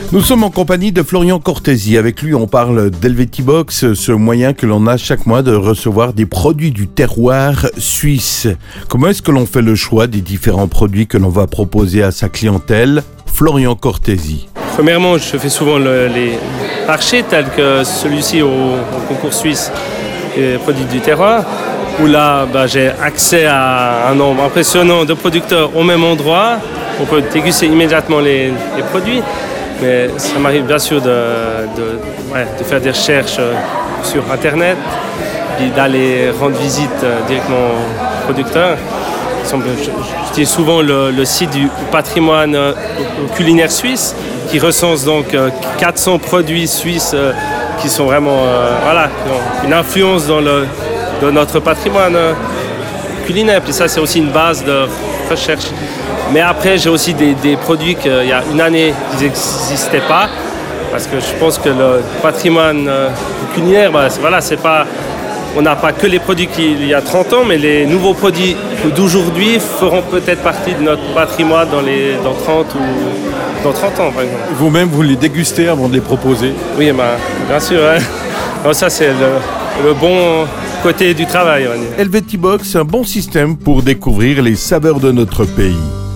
Nous sommes en compagnie de Florian Cortési. Avec lui, on parle d'Helvetibox, ce moyen que l'on a chaque mois de recevoir des produits du terroir suisse. Comment est-ce que l'on fait le choix des différents produits que l'on va proposer à sa clientèle? Florian Cortési. Premièrement, je fais souvent les marchés tels que celui-ci au concours suisse des produits du terroir, où là j'ai accès à un nombre impressionnant de producteurs au même endroit. On peut déguster immédiatement les produits. Mais ça m'arrive bien sûr de faire des recherches sur Internet, puis d'aller rendre visite directement aux producteurs. Je dis souvent le site du patrimoine culinaire suisse, qui recense donc 400 produits suisses qui sont vraiment qui ont une influence dans notre patrimoine culinaire. Puis ça, c'est aussi une base de recherche. Mais après, j'ai aussi des produits qu'il y a une année qui n'existaient pas, parce que je pense que le patrimoine culinaire, c'est pas, on n'a pas que les produits qu'il y a 30 ans, mais les nouveaux produits d'aujourd'hui feront peut-être partie de notre patrimoine dans 30 ou dans 30 ans, par exemple. Vous-même, vous les dégustez avant de les proposer? Oui, bien sûr. Hein. Alors ça, c'est le bon côté du travail. Helvetibox, un bon système pour découvrir les saveurs de notre pays.